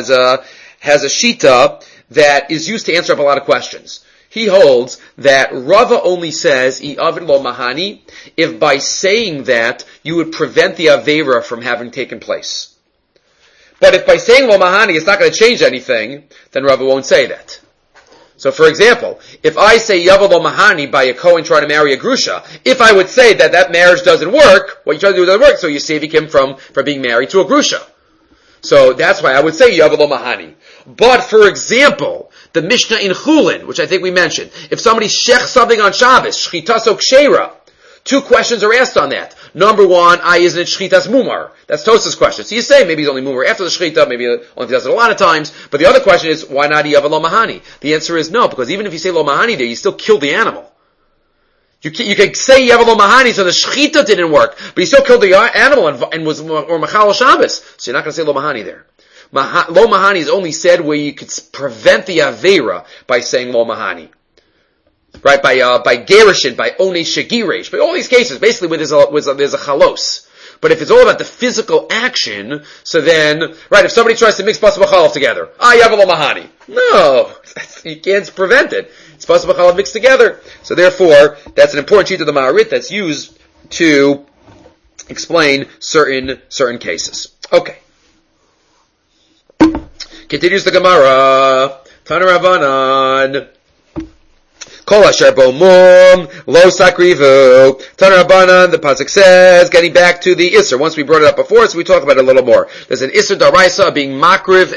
a shita that is used to answer up a lot of questions. He holds that Rava only says I avid lo mahani if by saying that you would prevent the avera from having taken place. But if by saying lo mahani it's not going to change anything, then Rava won't say that. So, for example, if I say Yavel lo mahani by a Kohen trying to marry a Grusha, if I would say that marriage doesn't work, what you try to do doesn't work, so you're saving him from being married to a Grusha. So that's why I would say Yavel lo mahani. But, for example, the Mishnah in Chulin, which I think we mentioned, if somebody shech something on Shabbos, shchitaso kshera, 2 questions are asked on that. Number 1, isn't it shchitas mumar? That's Tosa's question. So you say maybe he's only mumar after the shchita, maybe only if he does it a lot of times. But the other question is, why not Yavel lo mahani? The answer is no, because even if you say lo mahani there, you still kill the animal. You can say Yavel lo mahani, so the shchita didn't work, but you still killed the animal and was or machal Shabbos. So you're not going to say lo mahani there. Lo mahani is only said where you could prevent the avera by saying lo mahani. Right, by gerushin, by onei shegiresh, by all these cases, basically where there's a chalos. But if it's all about the physical action, so then, right, if somebody tries to mix basar b'chalav together, Yavel lo mahani. No, you can't prevent it. It's basar b'chalav mixed together. So therefore, that's an important sheet of the Maharit that's used to explain certain cases. Okay. Continues the Gemara. Tana Rabbanan. Kol asher bo mum lo sakrivu. Tana Rabbanan, the pasuk says, getting back to the Isser. Once we brought it up before, so we talk about it a little more. There's an Isser daraisa being makriv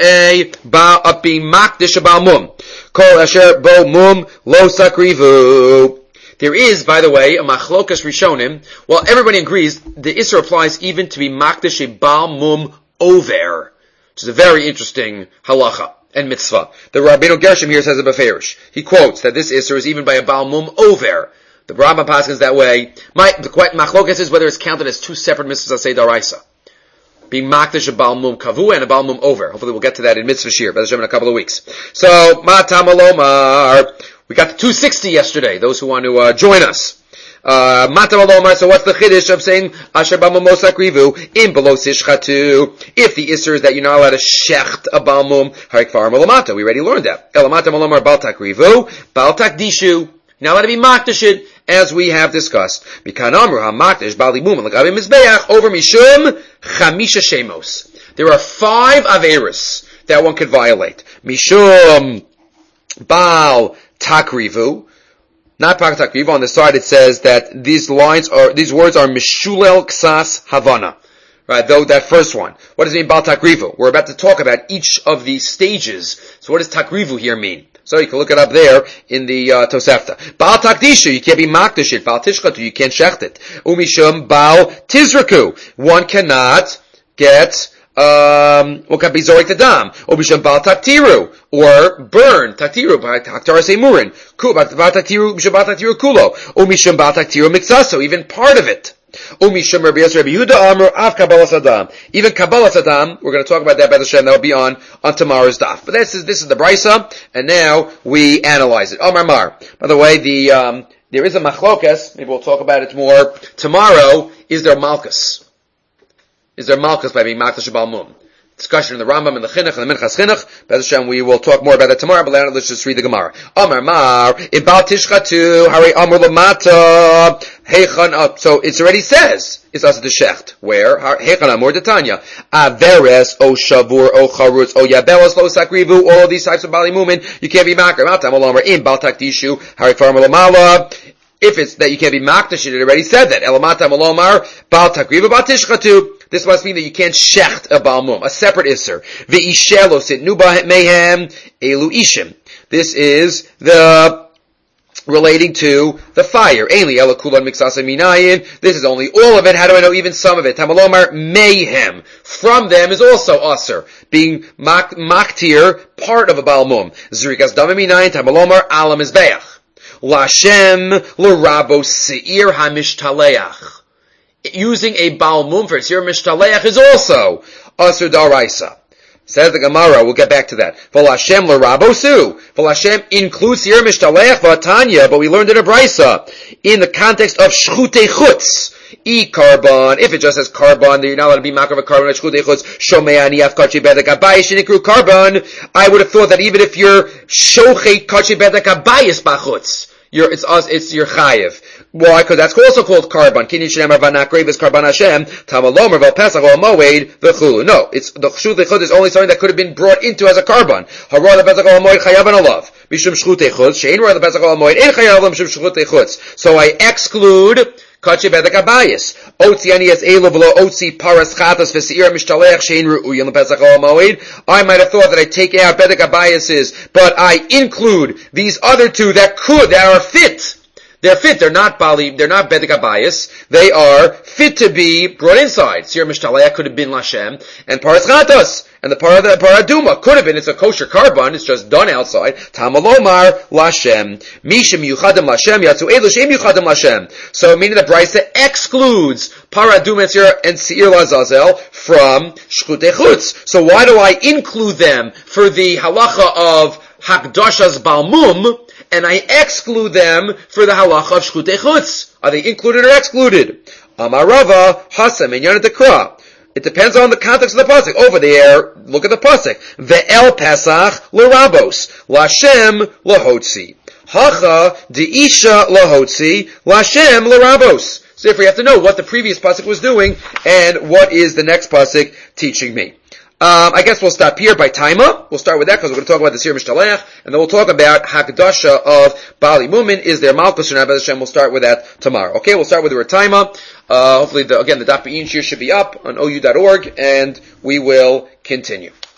being makdish bal mum. Kol asher bo mum lo sakrivu. There is, by the way, a machlokas rishonim. Well, everybody agrees the Isser applies even to be makdish bal mum over, which is a very interesting halacha and mitzvah. The Rabbeinu Gershom here says a beferish. He quotes that this Isser is even by a Baal Mum over. The Rambam paskins that way. The machlokas is whether it's counted as 2 separate mitzvahs asay daraisa. Being makdish a Baal Mum kavu and a Baal Mum over. Hopefully we'll get to that in mitzvah shir, but in a couple of weeks. So, matam alomar. We got to 260 yesterday, those who want to join us. So what's the chiddush of saying asher b'mum sakrivu in below sishchatu? If the isser is that you're not allowed to shecht a balmum, harik faram elamata. We already learned that. Elamata malomar bal takrivu, bal takdishu. Now allowed to be makdishid, as we have discussed. Mikan amru hamakdish bali mum l'gabim mizbeach over mishum chamisha shemos. There are 5 averis that one could violate. Mishum bal takrivu. Not Paktakriva. On the side it says that these words are Mishulel Ksas Havana. Right, though that first one. What does it mean Bal Takrivu? We're about to talk about each of these stages. So what does Takrivu here mean? So you can look it up there in the Tosefta. Bal Takdishu, you can't be Makdishit. Bal Tishchatu, you can't shecht it. Umishum Bal Tizraku. One cannot get one can be zorik the dam, or bisham bal taktiru, or burn taktiru by taktar semurin, bal taktiru bisham bal taktiru kulo, or misham bal taktiru mixaso, even part of it. Umisham Rabbi Yosef Rabbi Yehuda Amar Av Kabbalas Adam. Even Kabbalas Adam, we're going to talk about that by the Shem, that will be on tomorrow's daf. But this is the Brisa, and now we analyze it. Amar Mar. By the way, the there is a machlokas, maybe we'll talk about it more tomorrow, is there malchus? Is there malchus by being makdash Baal Mum? Discussion in the Rambam and the Chinuch and the Minchas Chinuch. Be'ez Hashem, we will talk more about that tomorrow, but let's just read the Gemara. Amar Mar, Ibal Tishchatu, Hari Amar Lamata, Heichan up. So it already says, it's also the Shecht. Where? Heichan Amor Detanya. Averes, O Shavur, O Charutz, O Yabelos, Lo Sakrivu, all of these types of Bali Mumin, you can't be makar. Matam Olamar, in Bal Takdishu, Hari Farmer Lamala. If it's that you can't be makdash, it already said that. Elamatam Olomar, Bal Takrivu, Bal Tishchatu. This must mean that you can't shecht a balmum, a separate isser. Ve'ishelo sit nuba mehem elu ishim. This is the relating to the fire. Ainli ela kulan mixasa minayin. This is only all of it. How do I know even some of it? Tamalomar mayhem. From them is also usser, being maktir, part of a balmum. Zrikas damim minayin. Tamalomar alam izbeach. Lashem l'rabo seir hamishtaleach. Using a balmum for Sir Mishtaleach is also Asur Daraisa. Says the Gemara, we'll get back to that. V'lashem l'rabosu. V'lashem includes Sir Mishtaleach v'atanya, but we learned in a Braisa, in the context of Shchutei Chutz. Carbon. If it just says carbon, then you're not allowed to be makar of a carbon at Shchutei Chutz. Shomei aniyaf kachi bedek abayis shenikru carbon. I would have thought that even if you're shochet kachi bedek abayis bachutz, it's your chayiv. Why? Because that's also called carbon. Kinin shenemar v'nakrev is carbon Hashem. Tamalomer v'pesach v'moed v'chulu. No, it's the shchut echud is only something that could have been brought into as a carbon. Haror v'pesach v'moed chayav and alav. Mishum shchut echud. Shein roar v'pesach v'moed en chayav mishum shchut echud. So I exclude kachi bedek abayis. Otzi ani es elu v'lo otzi paras chatas v'seir mishtaleach shein ru'uyin v'pesach v'moed. I might have thought that I take out bedek abayises, but I include these other two that are fit. They're fit. They're not bedek abayis. They are fit to be brought inside. Sir Mishtaleach could have been Lashem, and Paras Chatas, and the Paraduma could have been. It's a kosher carbon. It's just done outside. Tamalomar Lashem, Mishim Yuchadim Lashem, Yatsu Elu Shem Yuchadim Lashem. So meaning that Brisa excludes Paraduma and Seir Lazazel from Shchutei Chutz. So why do I include them for the halacha of Hakdashas Balmum? And I exclude them for the halacha of Shchutei Chutz. Are they included or excluded? Amarava Hasam Inyan Tekra. It depends on the context of the pasuk. Over there, look at the pasuk. Ve'el Pesach l'rabos, Lashem l'hotzi. Hacha deisha l'hotzi, Lashem l'rabos. So if we have to know what the previous pasuk was doing and what is the next pasuk teaching me. I guess we'll stop here by Taima. We'll start with that because we're going to talk about the Sir Mishtaleach, and then we'll talk about Hakdasha of Bali Mumin. Is there Malchus or not? Hashem, we'll start with that tomorrow. Okay, we'll start with the Taima. Hopefully, the Daf Be'in Shir should be up on ou.org, and we will continue.